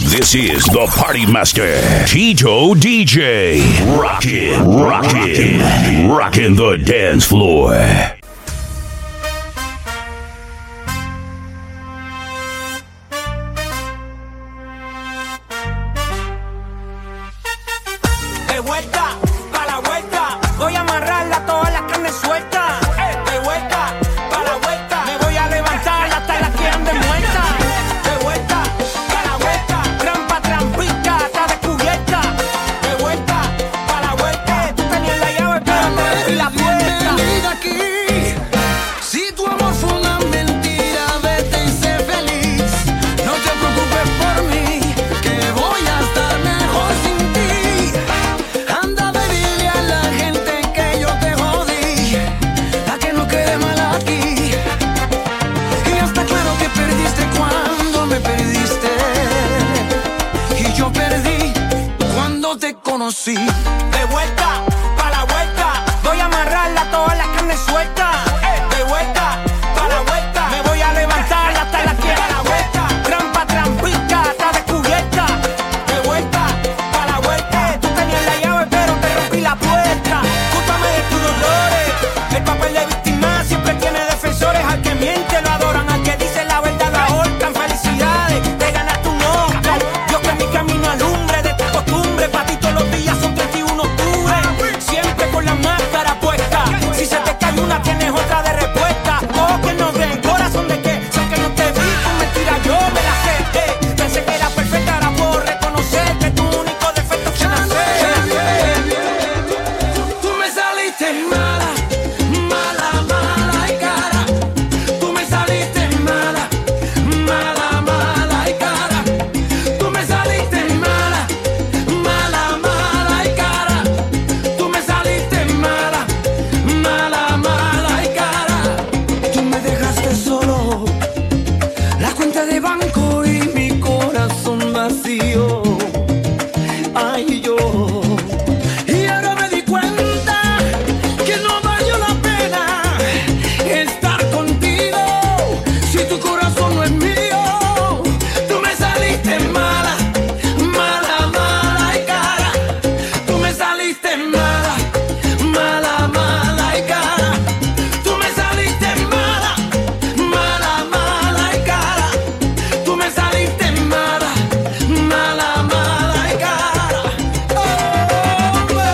This is the Party Master, Tito DJ. Rockin' the dance floor. De vuelta, pa' la vuelta, voy a amarrarla todas las carnes sueltas. De vuelta, pa' la vuelta, me voy a levantar hasta las que anden muertas. De vuelta, pa' la vuelta, trampa, trampita, está descubierta. De vuelta, pa' la vuelta, tú tenías la llave, pero te abrí la puerta. Bienvenida aquí, si tu amor fue una mentira, vete y sé feliz. No te preocupes por mí, que voy a estar mejor sin ti. Anda a decirle a la gente que yo te jodí, a que no quede mal aquí. Y ya está claro que perdiste cuando me perdiste, y yo perdí cuando te conocí. De vuelta, pa' la vuelta, voy a amarrarla todas las carnes sueltas. De vuelta, pa' la vuelta, me voy a levantar hasta las que da la vuelta. Trampa, trampita, está descubierta. De vuelta, pa' la vuelta, tú tenías la llave pero te rompí la puerta. Cústame de tus dolores, el papel de víctima siempre tiene defensores. Al que miente lo adoran, al que dice la verdad lo ahorcan. Felicidades, te ganaste un Oscar. Dios que mi camino alumbre de tu costumbre. Pa' ti todos los días son 31 de octubre. Siempre con la máscara puesta. Si se te cae una tienes otra de respuesta. Ojos que no ven, corazón de que sé que no te vi con mentira, yo me la sé. Pensé que era perfecta, ahora puedo reconocer que tu único defecto es que no sé. Tú me saliste mala, mala, mala y cara. Tú me saliste mala, mala, mala y cara. Tú me saliste mala, mala, mala y cara. Tú me saliste mala, mala, mala y cara. Tú me dejaste solo, la cuenta de banco y mi corazón vacío. Ay, yo. Y ahora me di cuenta que no valió la pena estar contigo si tu corazón no es mío. Tú me saliste mala, mala, mala y cara. Tú me saliste mala, mala, mala y cara. Tú me saliste mala, mala, mala y cara. Tú me saliste mala, mala, mala y cara. Hombre.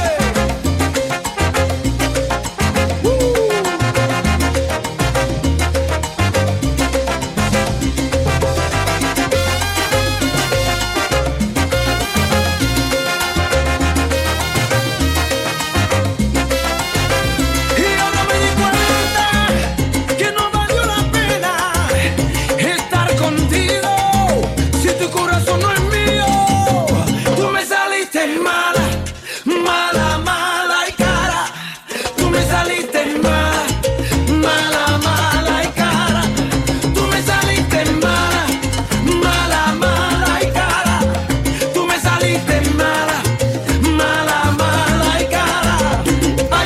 Y ahora me di cuenta que no valió la pena estar contigo si tu corazón no es mío. Tú me saliste mala, mala, mala y cara. Tú me saliste mala, mala, mala y cara. Tú me saliste mala, mala, mala y cara. Tú me saliste mala, mala, mala y cara. Ay,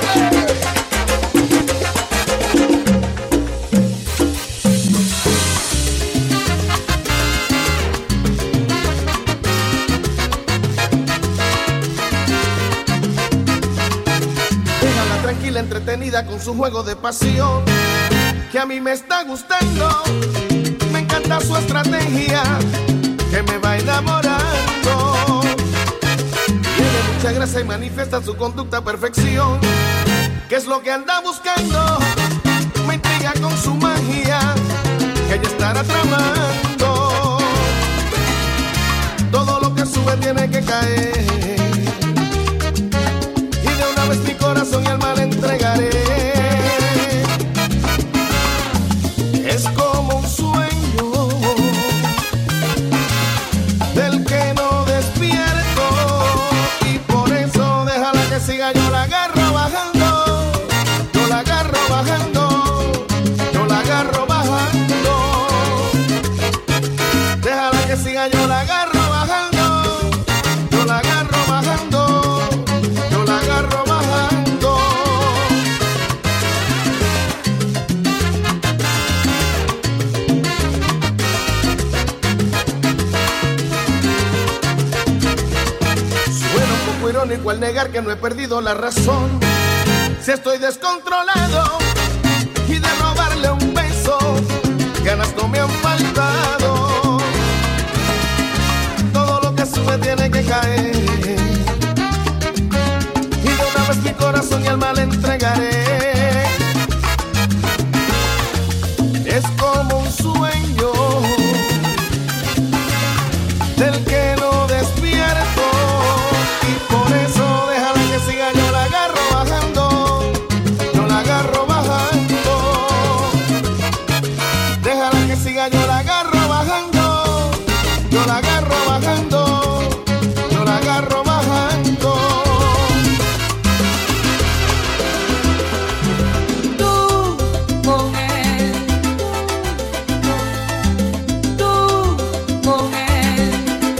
Déjala tranquila, entretenida con su juego de pasión, que a mí me está gustando. Me encanta su estrategia, que me va enamorando. Tiene mucha gracia y manifiesta su conducta a perfección. ¿Qué es lo que anda buscando? Me intriga con su magia, que ella estará tramando. Todo lo que sube tiene que caer. Y de una vez mi corazón y alma le entregaré. Es como un sueño del que no despierto, y por eso déjala que siga, yo la agarro bajando, yo la agarro bajando, yo la agarro bajando. Déjala que siga, yo la agarro bajando, yo la agarro único al negar que no he perdido la razón. Si estoy descontrolado y de robarle un beso, ganas no me han faltado. Todo lo que sube tiene que caer, y de una vez mi corazón y alma le entregaré. Es como un sueño del que no despierto, y por eso déjala que siga, yo la agarro bajando, yo la agarro bajando. Déjala que siga, yo la agarro bajando, yo la agarro bajando, yo la agarro bajando. Tú con él, tú con él.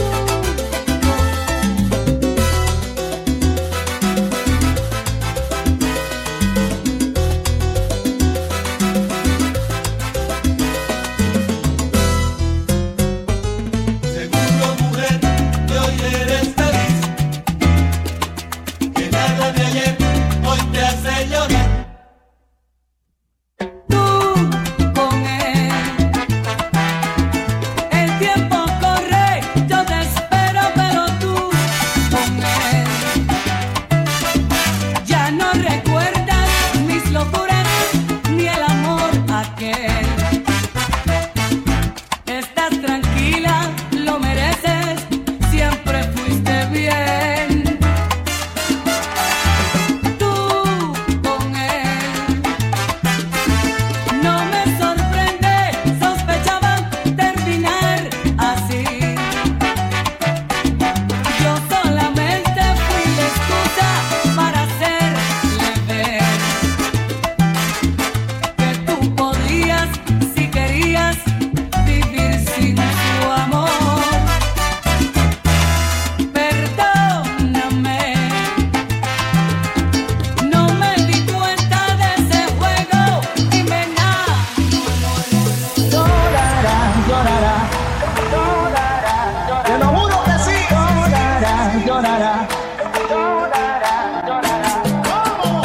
Seguro, mujer, que hoy eres feliz, que nada de ayer hoy te hace llorar. Tú con él. El tiempo corre, yo te espero, pero tú con él. Ya no recuerdas mis locuras ni el amor aquel. Estás tranquila, lo mereces, siempre fuiste bien. Tú con él. No me sorprende, sospechaba terminar así. Yo solamente fui la excusa para hacerle ver que tú podías, si querías, vivir sin su amor. Perdóname, no me di cuenta de ese juego y me Llorará, llorará, llorará, te lo juro que sí. Llorará, llorará, llorará, llorará. ¿Cómo?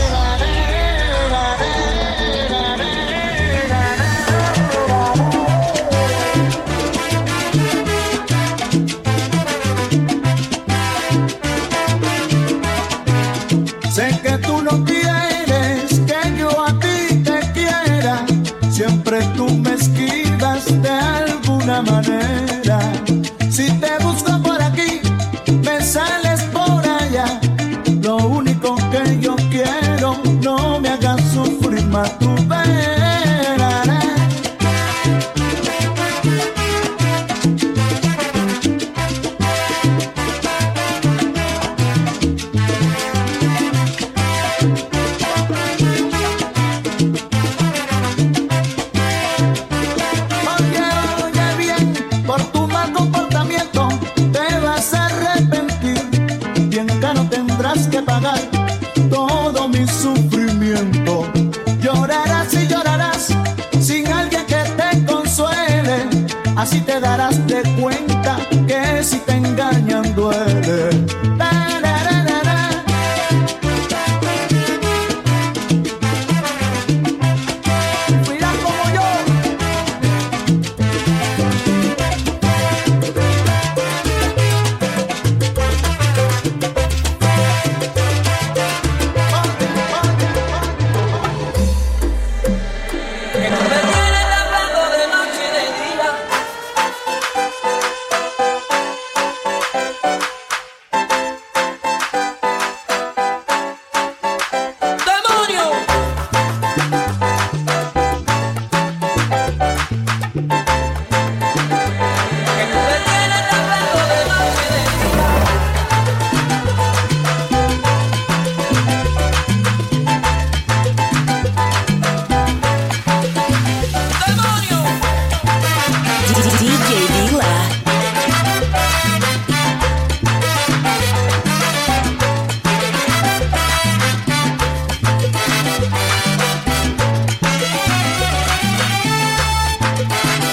Sé que tú no quieres que yo a ti te quiera, siempre tú me esquivas de alguna manera. Si te busco por aquí, me sales por allá. Lo único que yo quiero, no me hagas sufrir más, tú verás. Oye, oye bien, por tu mal comportamiento te vas a arrepentir. Bien caro tendrás que pagar todo mi sufrimiento. Llorarás y llorarás sin alguien que te consuele. Así te darás de cuenta que si te engañan duele. Tarararara. Mira como yo. Que tú me tienes hablando de noche y de día. ¡Demonio! Que tú me tienes hablando de noche y de día. ¡Demonio! DJ Dila.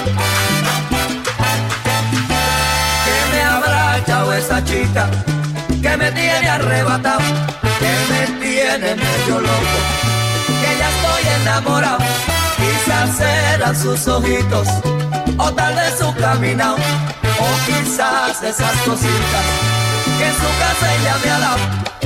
Que me habrá echado esa chica que me tiene arrebatado, que me tiene medio loco, que ya estoy enamorado. Quizás eran sus ojitos, o tal vez su caminado, o quizás esas cositas que en su casa ella me ha dado.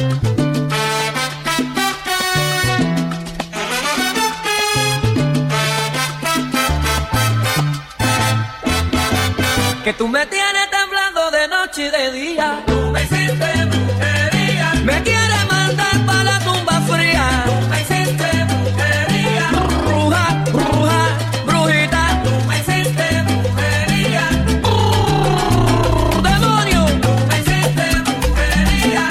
Que tú me tienes temblando de noche y de día. Tú me hiciste brujería. Me quieres mandar para la tumba fría. Tú me hiciste brujería. Bruja, bruja, brujita. Tú me hiciste brujería. Demonio. Tú me hiciste brujería.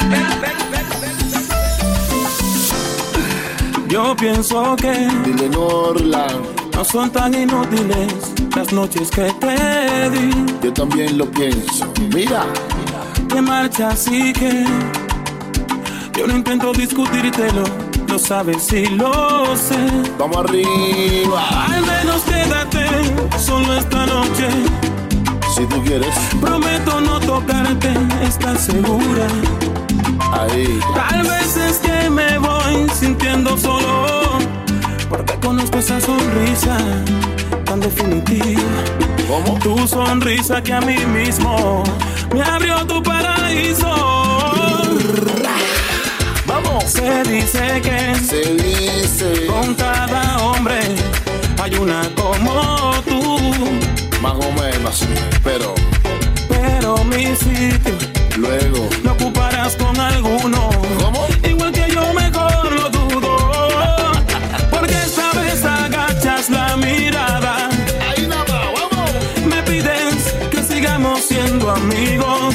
Yo pienso que Dile Norla, no son tan inútiles las noches que te di. yo también lo pienso. Mira, Te marcha así que yo no intento discutírtelo, lo sabes y lo sé. vamos arriba. Al menos quédate solo esta noche. Si tú quieres, Prometo no tocarte, ¿estás segura? ahí. Tal vez es que me voy sintiendo solo, porque conozco esa sonrisa tan definitiva. ¿Cómo? Tu sonrisa que a mí mismo me abrió tu paraíso. Vamos. Se dice que Se dice con cada hombre hay una como tú, más o menos, pero pero mi sitio luego. lo ocuparás con alguno. ¿Cómo? Igual que yo, mejor lo dudo, porque esta vez agachas la mirada. Ahí nada más, vamos. Me pides que sigamos siendo amigos,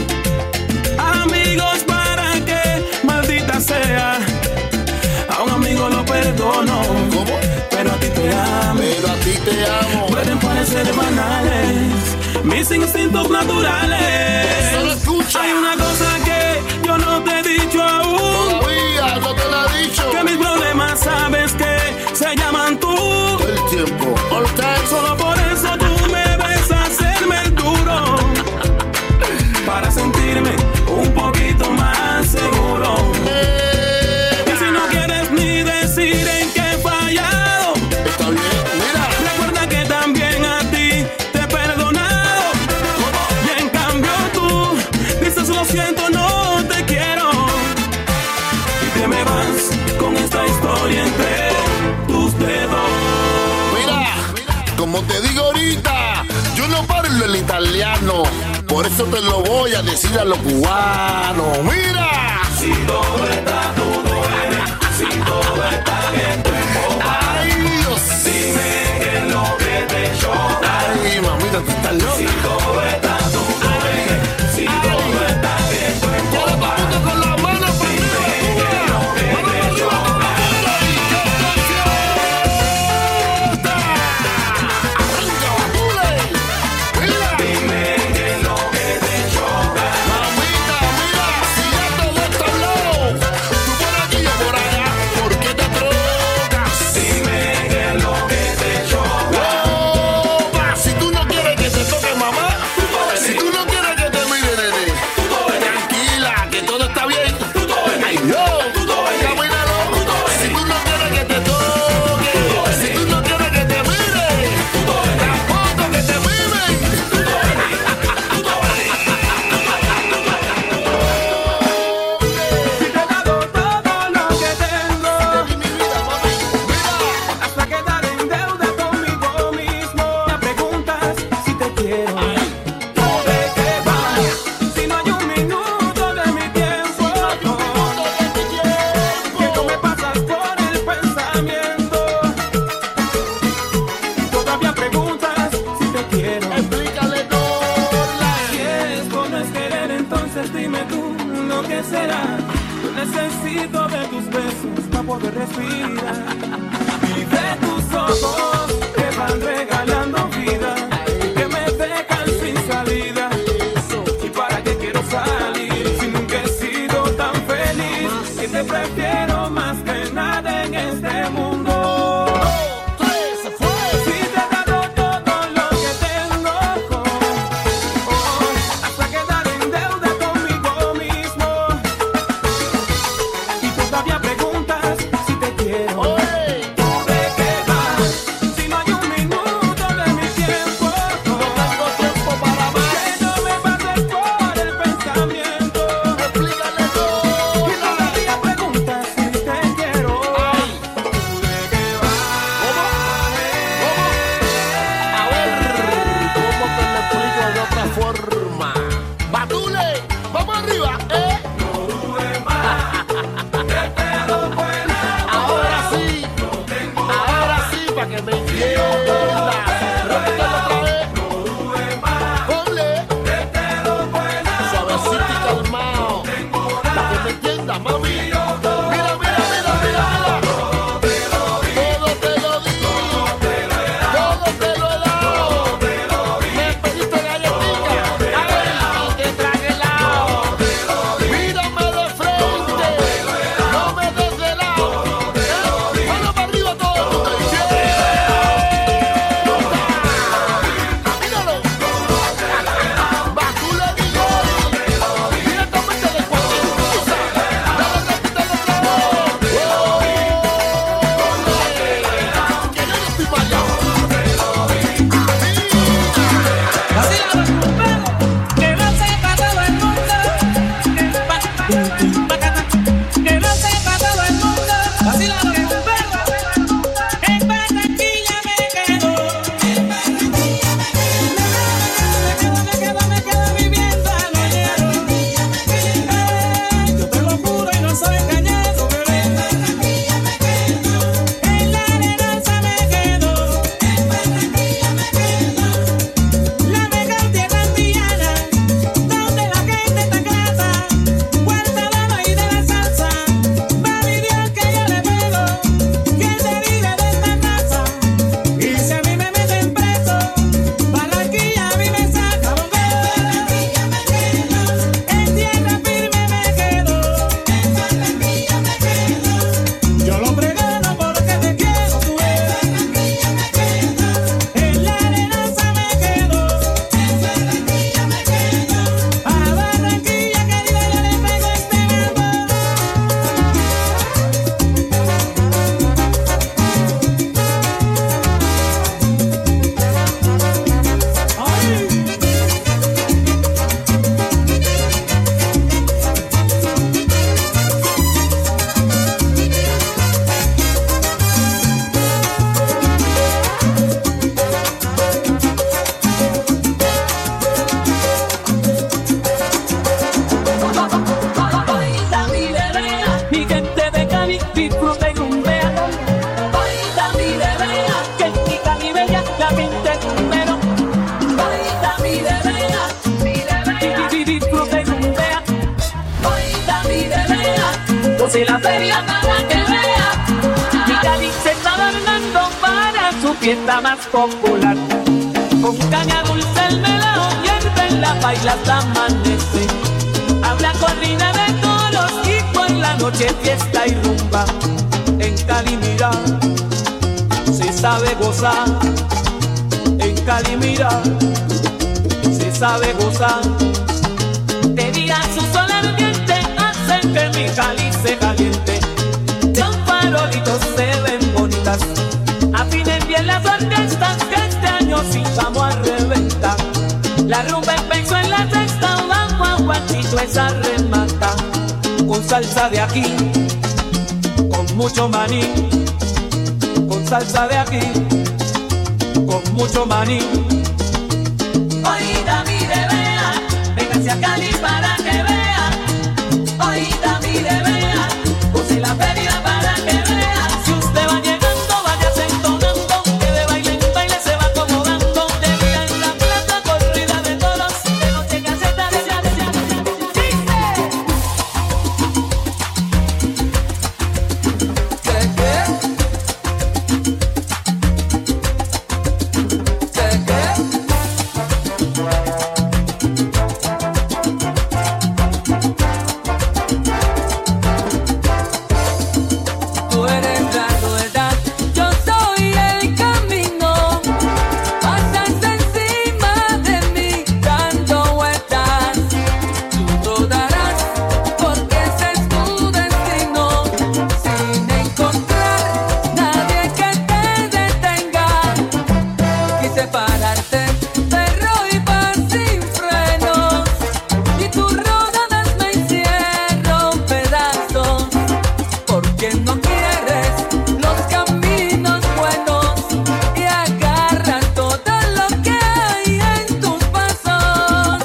amigos para que maldita sea. A un amigo lo perdono, ¿Cómo? pero a ti te amo. Pero a ti te amo. Pueden parecer banales mis instintos naturales. Solo escucha. Hay una cosa que yo no te he dicho aún, Todavía no te lo he dicho. que mis problemas sabes que se llaman tú. Todo el tiempo. All the time. Solo por eso tú me ves hacerme el duro, para sentirme un poquito más seguro. Y si no quieres ni decir en qué he fallado, Está bien, mira. recuerda que también a ti te he perdonado. Y en cambio tú dices lo siento, no te quiero, y te me vas con esta historia entre tus dedos. Mira, como te digo ahorita, yo no parlo el italiano, por eso te lo voy a decir a los cubanos. Mira, Si todo está si todo está bien, tú ay Dios, dime qué es lo que te choca. ay mamita, tú estás loca. Si todo está si todo está bien, tú Y ahora todo el mundo con las manos para arriba, Cuba. Vamos arriba, ay, qué preciosa. Arranca, Batule. Mira. dime qué es lo que te choca. Mamita, mira, si ya todo está hablado, tú por aquí, yo por allá, ¿por qué te trocas? Dime qué es lo que te choca. Opa, si tú no quieres que te toque mamá, si tú no quieres que te mire nene, tranquila, que todo está bien. Ay, yo, camínalo. Si tú no quieres que te toque, si tú no quieres que te mire, tampoco que te mimen. Si te he dado todo lo que tengo, Mi vida, mami, mira. hasta quedar en deuda conmigo mismo. Me preguntas si te quiero, ¿tú de qué vas? Si no hay un minuto de mi tiempo, que tú me pasas por el pensamiento. Todavía preguntas si te quiero. Explícale Norla. Si esto no es querer, entonces dime tú lo que será. Yo necesito de tus besos para poder respirar, y de tus ojos que van regalando vida, que me dejan sin salida. ¿Y para qué quiero salir si nunca he sido tan feliz? Y te prefiero más que nada en este mundo. Se fue. Si te he dado todo lo que tengo, hasta quedar en deuda conmigo mismo. este número. Oída mi bebé, Y disfrute y rumbea. oída mi bebé, Goce la feria para que vea. y Cali se está adornando para su fiesta más popular. Con caña dulce el melao hierve en la baila hasta amanece. Habla corrida de toros y por la noche fiesta y rumba. En Cali mira, se sabe gozar. En Cali mira, se sabe gozar. De día su sol ardiente hace que mi Cali se caliente. Los farolitos se ven bonitas. Afinen bien las orquestas que este año sí vamos a reventar. La rumba empezó en la sexta, vamos a guachito esa remata. Con salsa de aquí, con mucho maní. Con salsa de aquí, con mucho maní. Oída mi bebé, véngase a Cali para que vea. Oída mi bebé, use la feria para que vea. Si usted va llegando, váyase entonando, que de baile en baile se va acomodando. De día en la plaza, corrida de toros, de noche caseta de Tú eres la rueda, yo soy el camino. Pasas encima de mí dando vueltas. Tú rodarás porque ese es tu destino. Sin encontrar nadie que te detenga. Quise pararte, pero iba sin frenos. Y tus rodadas me hicieron pedazos. Porque no quieres los caminos buenos y agarras todo lo que hay en tus pasos.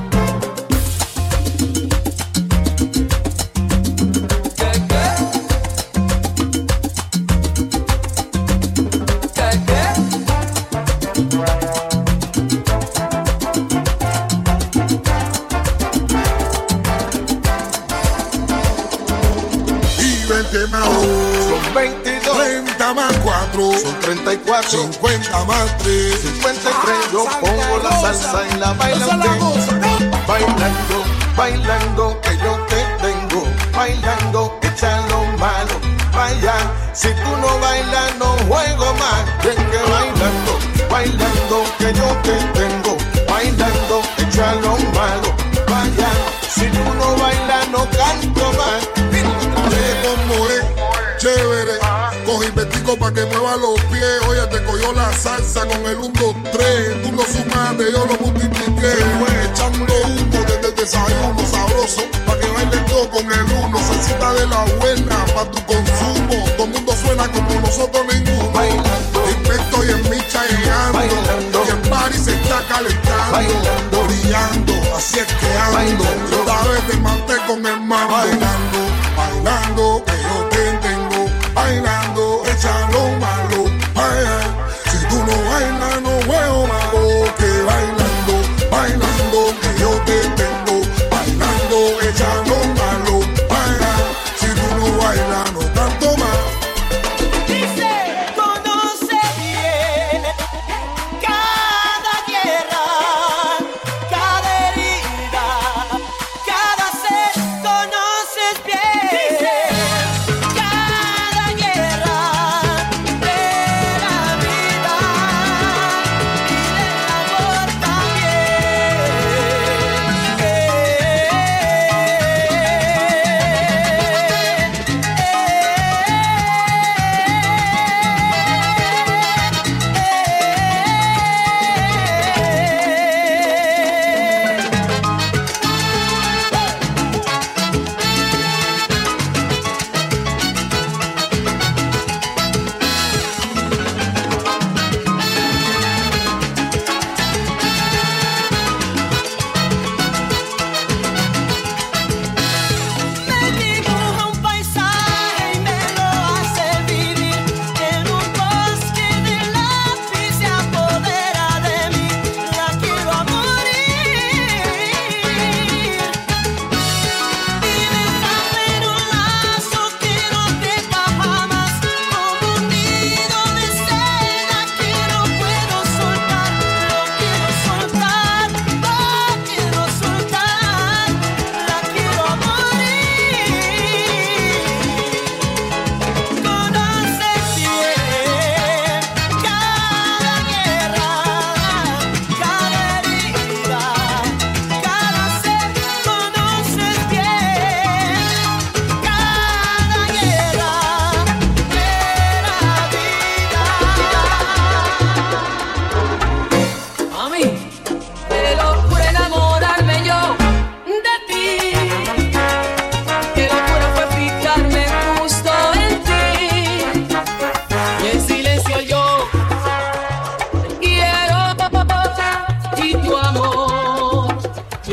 Y 20 más Son 22, 30 más 4, son 34, 50 más 3. 53. Yo pongo la salsa y la baila usted. Bailando, bailando que yo te tengo. Bailando, echa lo malo. Vaya, si tú no bailas no juego más. Ven que bailando, bailando que yo te tengo. Bailando, echa lo malo. Vaya, si tú no bailas no canto más. Como es chévere, coge inventico pa' que mueva los pies. Oye, te cogió la salsa con el 1, 2, 3. Tú lo sumaste, yo lo multipliqué. Fue echando humo desde el desayuno sabroso, pa' que bailes todo con el 1. Salsita de la buena, pa' tu consumo. Todo el mundo suena como nosotros ninguno. Bailando, Estoy en mi chaeando, bailando, y el party se está calentando, bailando, brillando, así es que ando. bailando, Esta vez te maté con el mambo. Bailando, bailando, que yo te tengo. Bailando, echa lo malo. Ay, ay. Si tú no bailas, no juego malo. Que bailando, bailando, que yo te tengo. Bailando, echa lo malo. Ay, ay. Si tú no bailas, no canto más. Dice.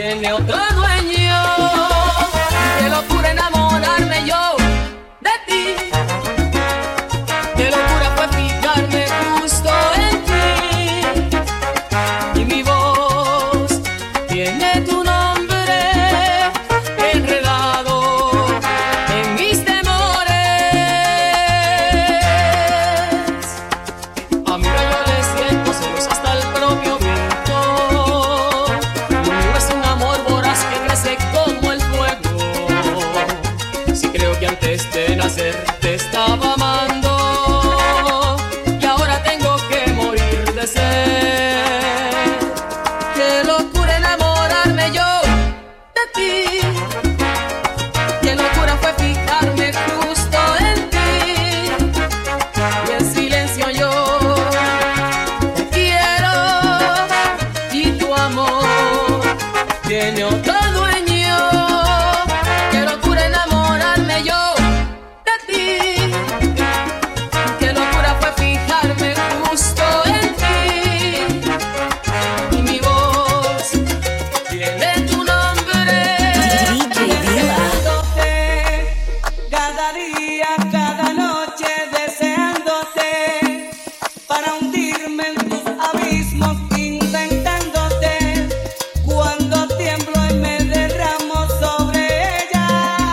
tiene otro dueño. Qué locura enamorarme yo de ti. Qué locura fue fijarme justo en ti. Y mi voz tiene tu nombre enredado en mis temores. A mi rayo le siento celos hasta el propio viento. Lo mío es un amor voraz que crece como el fuego. Si creo que antes de nacer te estaba amando y ahora tengo que morir de sed. Qué locura enamorarme yo de ti. Qué locura fue fijarme justo en ti. Y en silencio yo te quiero y tu amor tiene otro dueño. Qué locura enamorarme yo de ti. Qué locura fue fijarme justo en ti. Y mi voz tiene tu nombre. Deseándote, cada día, cada noche deseándote, para hundirme en tus abismos, inventándote. Cuando tiemblo y me derramo sobre ella.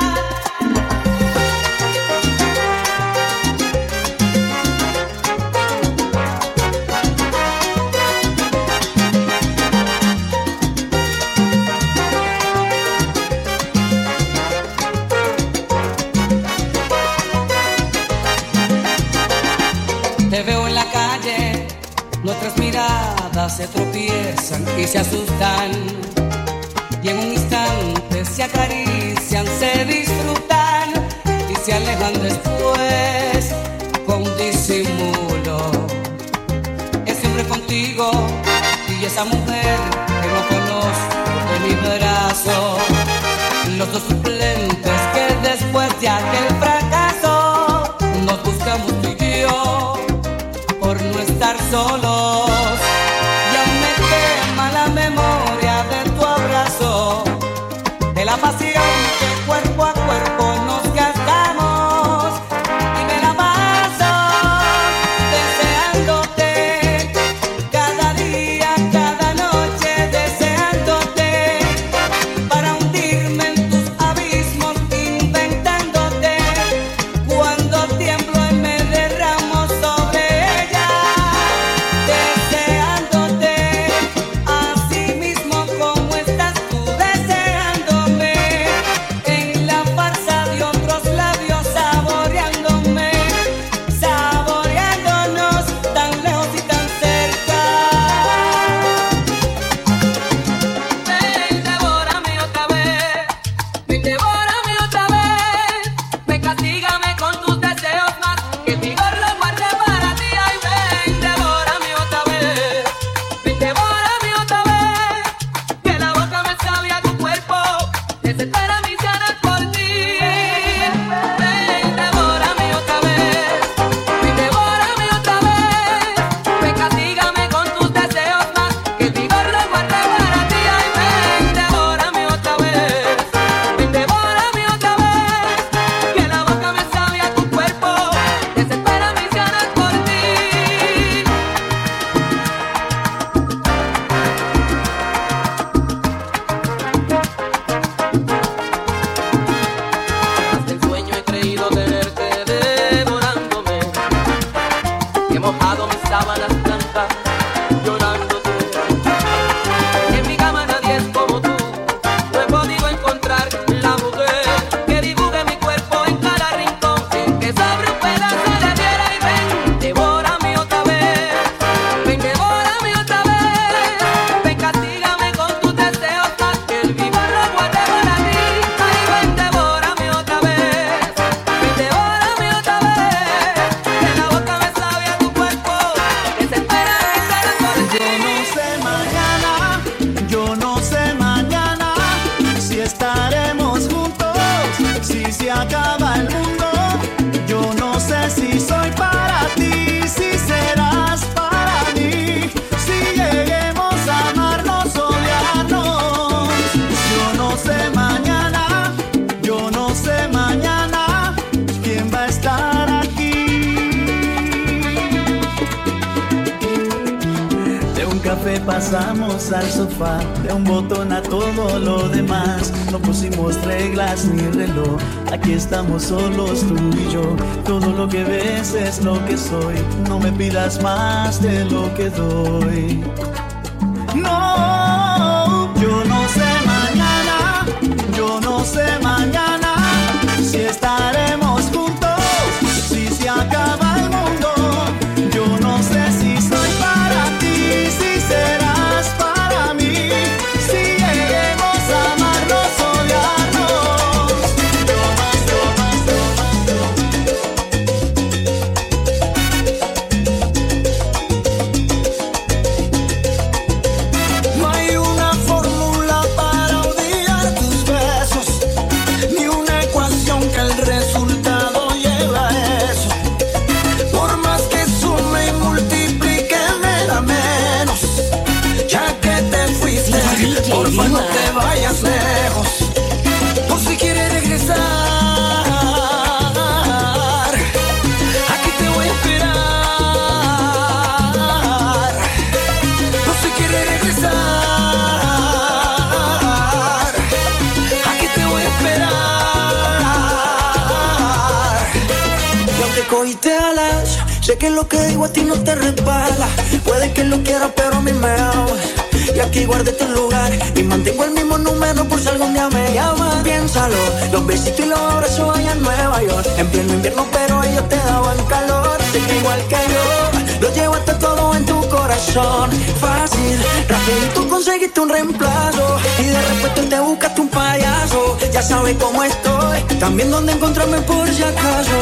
Te veo en la calle, nuestras miradas se tropiezan y se asustan. Y en un instante se acarician, se disfrutan y se alejan después con disimulo. Es siempre contigo y esa mujer que no conozco de mi brazo. Los dos suplentes que después de aquel fracaso nos buscamos tú y yo por no estar solos. Y aún me quema la memoria de tu abrazo, de la pasión que cuerpo a cuerpo nos gastamos. Y me la paso deseándote, cada día, cada noche deseándote, para hundirme en tus abismos, inventándote. Cuando tiemblo y me derramo sobre ella, deseándote, así mismo como estás tú deseándome, en la farsa de otros labios saboreándome, saboreándonos tan lejos y tan cerca. Ven, devórame otra vez, ven, devórame otra vez, ven, castígame con tus deseos más, que el vigor lo guarde para ti. Ay, ven, devórame otra vez, ven, devórame otra vez, que la boca me sabe a tu cuerpo, desespera mis ganas por ti. Ven, devórame otra vez, ven, devórame otra vez, ven, castígame con tus deseos más, que el vigor lo guarde para ti. Ay, ven, devórame otra vez, ven, devórame otra vez, que la boca me sabe a tu cuerpo, desespera mis ganas por ti. Hasta el sueño he creído tenerte devorándome, he mojado mis sábanas blancas llorándote. En mi cama nadie es como tú, no he podido encontrar la mujer que dibuje mi cuerpo en cada rincón, sin que sobre un pedazo de tierra. Y ven, devórame otra vez, ven, devórame otra vez, ven, castígame con tus deseos más, que el vigor lo guarde para ti. Ay, ven, devórame otra vez, ven, devórame otra vez, que la boca me sabe a tu cuerpo, desespera mis ganas por ti. Yo no sé mañana si estaremos juntos, si se acaba el mundo. Yo no sé si soy para ti, si serás para mí, si lleguemos a amarnos, odiarnos. pasamos al sofá, de un botón a todo lo demás. No pusimos reglas ni reloj, aquí estamos solos tú y yo. Todo lo que ves es lo que soy, no me pidas más de lo que doy. No, yo no sé mañana, yo no sé mañana si estaremos juntos, si se acaba el mundo. Yo no sé si soy para ti, si serás para mí, si lleguemos a amarnos, odiarnos. No hay una fórmula para odiar tus besos, ni una ecuación que el resultado lleve a eso. Por más que sume y multiplique me da menos, ya que te fuiste, por favor no te vayas lejos. O si quieres regresar, aquí te voy a esperar. O si quieres regresar, aquí te voy a esperar. Y aunque cogiste alas, sé que lo que digo a ti no te resbala. Puede que lo quieras, pero a mí me ahoga. Y aquí guardé tu lugar y mantengo el mismo número por si algún día me llamas. Piénsalo, los besitos y los abrazos allá en Nueva York, en pleno invierno, pero ellos te daban calor. Sé que igual que yo, lo llevaste todo en tu corazón. Fácil, rapidito conseguiste un reemplazo y de repente te buscaste un payaso. Ya sabes cómo estoy, también dónde encontrarme por si acaso.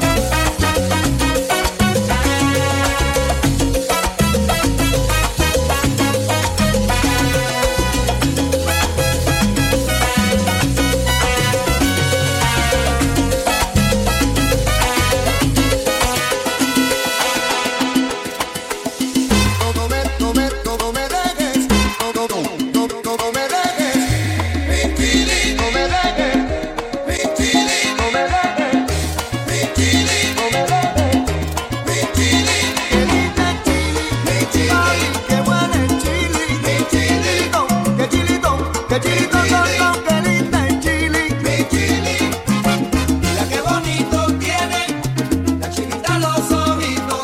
Todo me dejes, todo me dejes, mi chili, no me dejes, mi chili, no me dejes, mi chili, no me dejes, mi chili, qué linda chili, mi chili, ay, qué buena el chili, mi chilito, qué chilito, qué chilito, qué linda el chili, mi chili, mira qué bonito tiene la chilita los ojitos.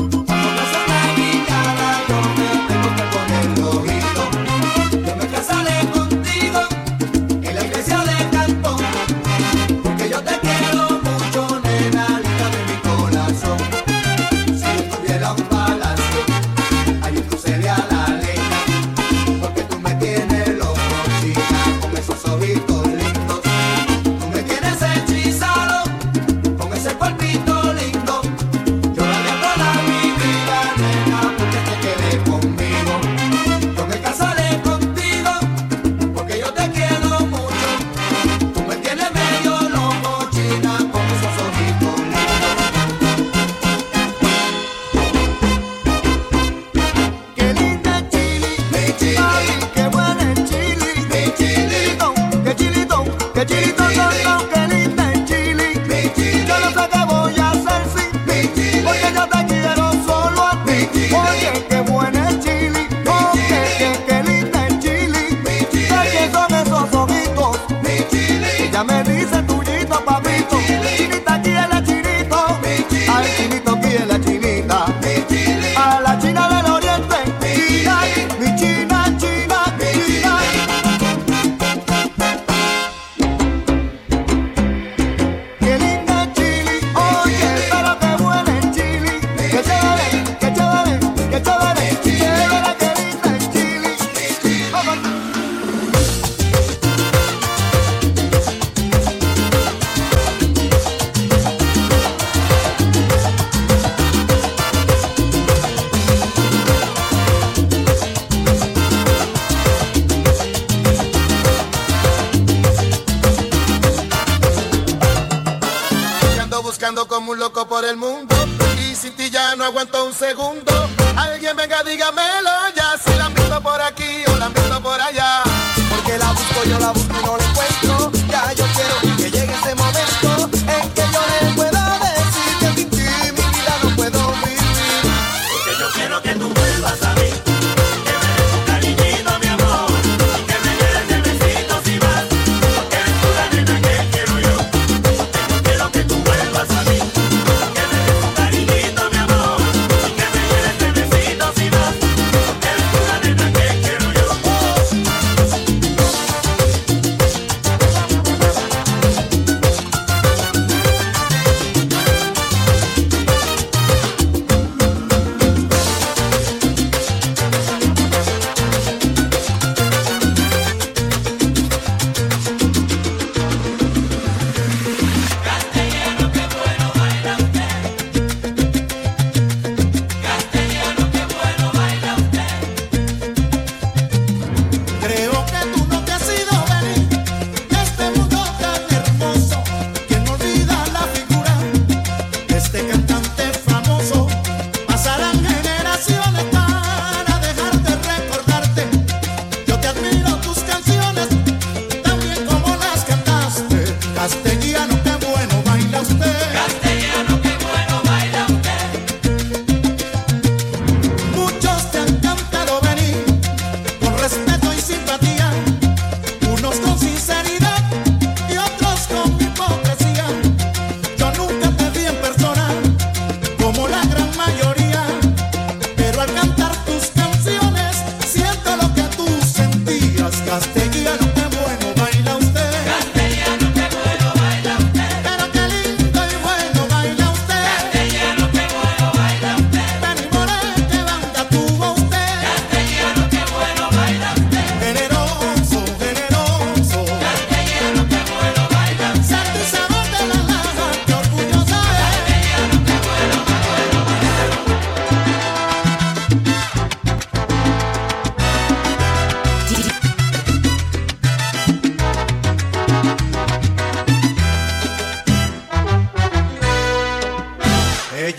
Yo me casaré contigo en la iglesia de Cantón, porque yo te quiero mucho, nena, linda de mi corazón. Si yo tuviera un palacio, allí tú serías la reina, porque tú me tienes loco, chica, con esos ojitos lindos. Tú me tienes hechizado con ese cuerpito lindo. Yo daría toda mi vida, nena, porque te quedé conmigo. Yo me casaré contigo, porque yo te quiero mucho. Tú me tienes medio loco, china, con esos ojitos lindos. Qué linda chili, mi chili, ay, qué buena el chili, mi chilito, qué chilito, qué chilito, qué linda el chili, mi chili. Yo no sé qué voy a hacer sin mi chili, porque yo te quiero solo a ti. Oye, qué buena el chili, oh, qué linda el chili, mi chili. Sé que son esos ojitos, mi chili. Ella me dice tuyito, papito, chinita, aquí es la chinito, al chinito, aquí es la chinita, a la china del oriente, china, mi china, china, china. Qué linda el chili, oye, pero qué buena el chili, qué chévere, qué chévere, qué chévere, chévere, qué linda el chili. Yo ando buscando como un loco por el mundo y sin ti ya no aguanto un segundo. Alguien venga, dígamelo ya, si la han visto por aquí o la han visto por allá. Porque la busco, yo la busco y no la encuentro. Ya yo quiero que llegue ese momento en que yo le pueda decir que sin ti mi vida no puedo vivir. Porque yo quiero que tú vuelvas a mí, que me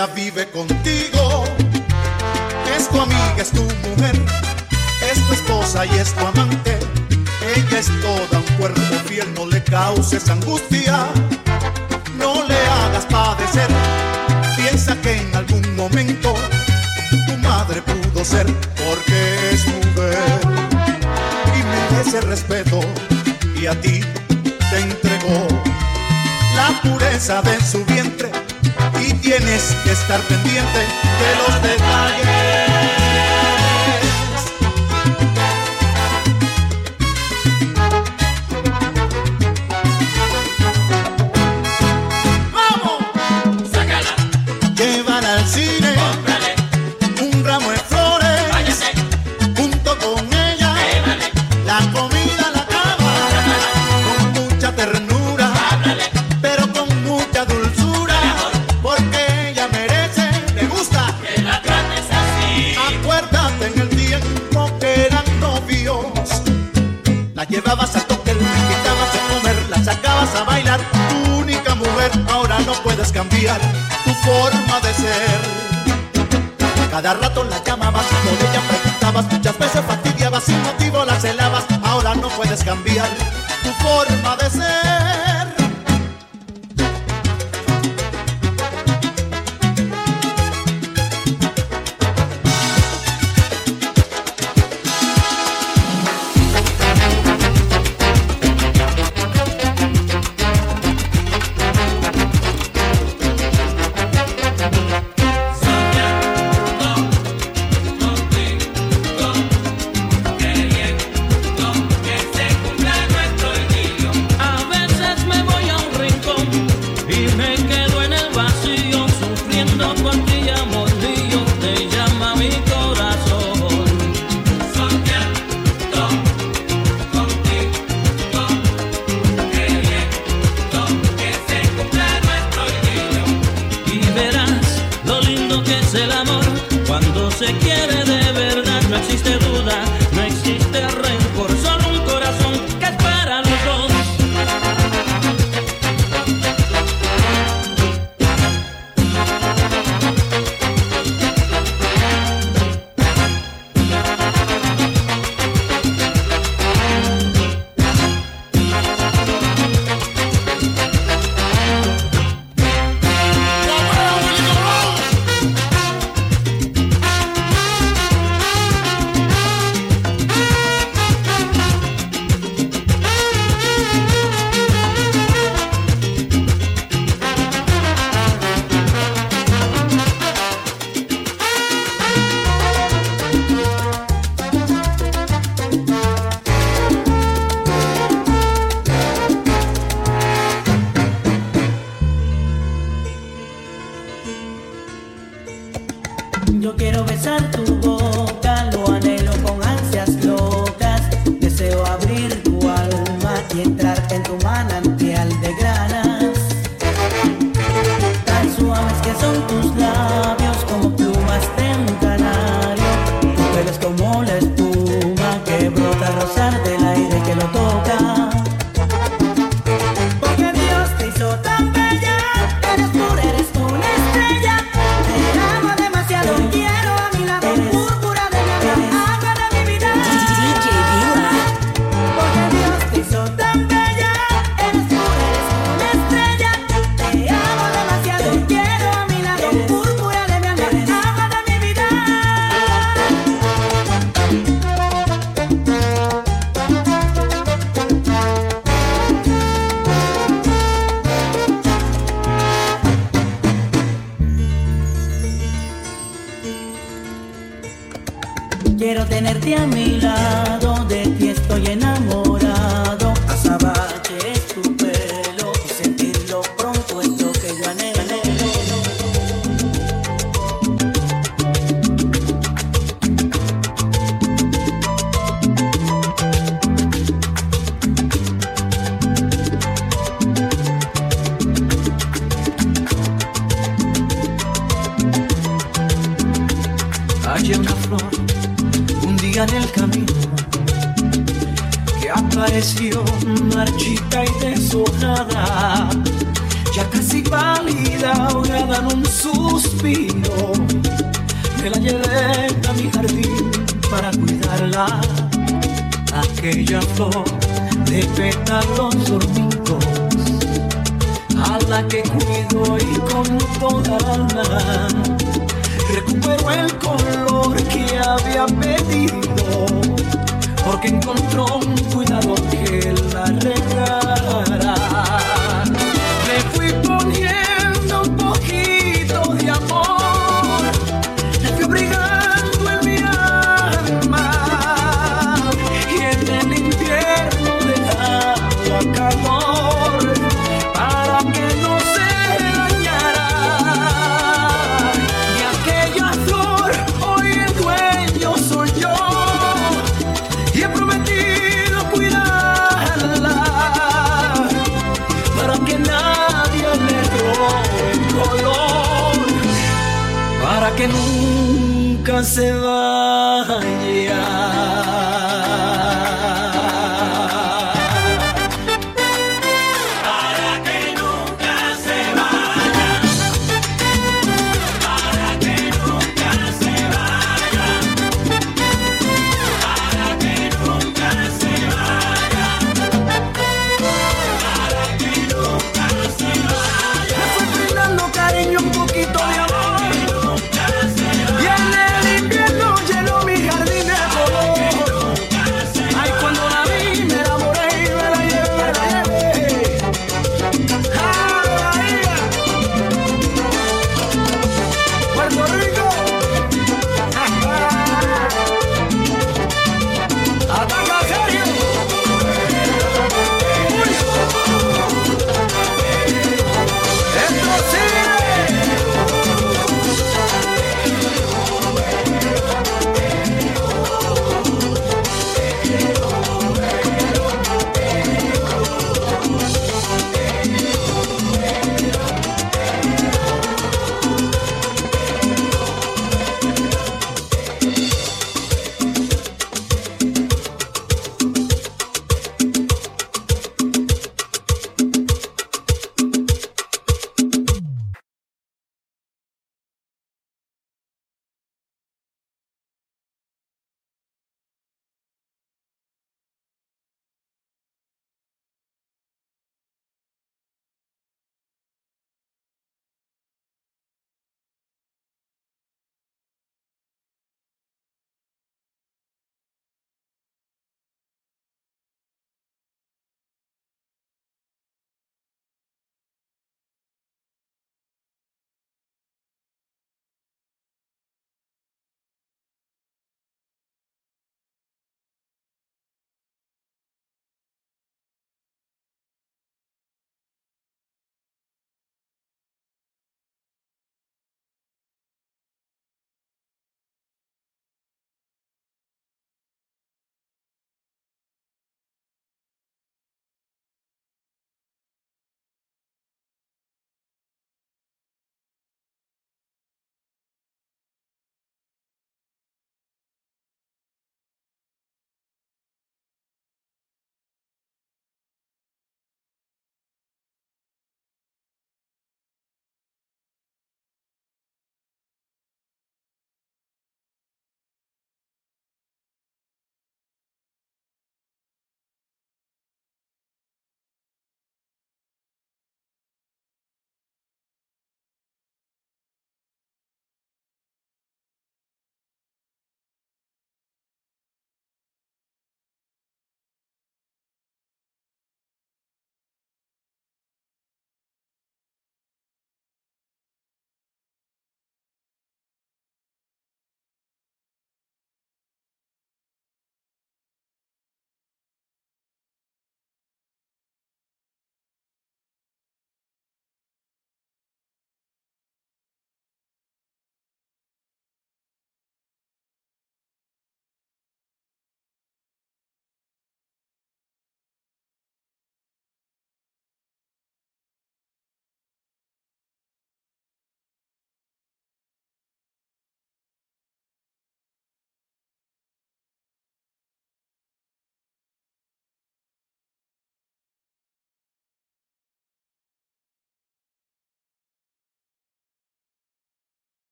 ella vive contigo. Es tu amiga, es tu mujer, es tu esposa y es tu amante. Ella es toda un cuerpo fiel, no le causes angustia, no le hagas padecer. Piensa que en algún momento tu madre pudo ser, porque es mujer y merece respeto, y a ti te entregó la pureza de su vientre, y tienes que estar pendiente de los detalles. Al cine, cómprale un ramo de flores, váyase junto con ella, llévale la comida a la cama, con mucha ternura, háblale, pero con mucha dulzura, porque ella merece, le gusta que la trates así. Acuérdate en el tiempo que eran novios, la llevabas al cóctel, le invitabas a comer, la sacabas a bailar, tu única mujer. Ahora no puedes cambiar tu forma de ser. Cada rato la llamabas, por ella preguntabas, muchas veces fastidiabas, sin motivo la celabas. Ahora no puedes cambiar tu forma de ser. Yo quiero besar tu boca, lo anhelo con ansias locas. Deseo abrir tu alma y entrar en tu manantial de granas. Tan suaves que son tus labios, como plumas de un canario. Tu pelo es como la espuma que brota al rozar del aire que lo toca. Porque Dios te hizo tan bella, eres pura, eres una estrella. Te amo demasiado, quiero a mi lado, púrpura de mi vida, agua de mi vida. DJ Vila. Porque Dios te hizo tan bella, eres pura, eres una estrella. Te amo demasiado, quiero a mi lado, púrpura de mi vida, agua de mi vida. Quiero tenerte a mi lado, de ti estoy enamorado. Azabache es tu pelo y sentirlo pronto es lo que yo anhelo. Hay una flor un día en el camino que apareció marchita y deshojada. ya casi pálida, ahogada en un suspiro, me la llevé a mi jardín para cuidarla, aquella flor de pétalos dormidos, a la que cuido y con toda alma recuperó el color que había pedido, porque encontró un cuidador que la regara. Le fui poniendo un poquito de amor, le fui abrigando en mi alma, y en el invierno dejaba calor para que no se dañara. De aquella flor hoy el dueño soy yo, y he prometido cuidarla para que nadie le robe el color, para que nunca se vaya.